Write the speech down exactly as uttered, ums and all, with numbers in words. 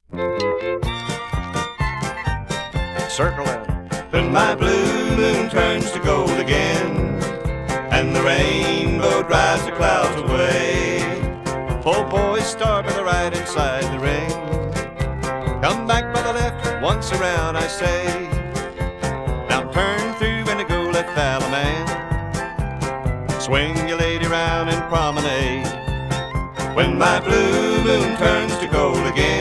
Circle it. When my blue moon turns to gold again, and the rainbow drives the clouds away, Full boys start by the right inside the ring. Come back by the left, once around I say. Now turn through and go left alley man. Swing your lady round and promenade. when my blue moon turns to gold again.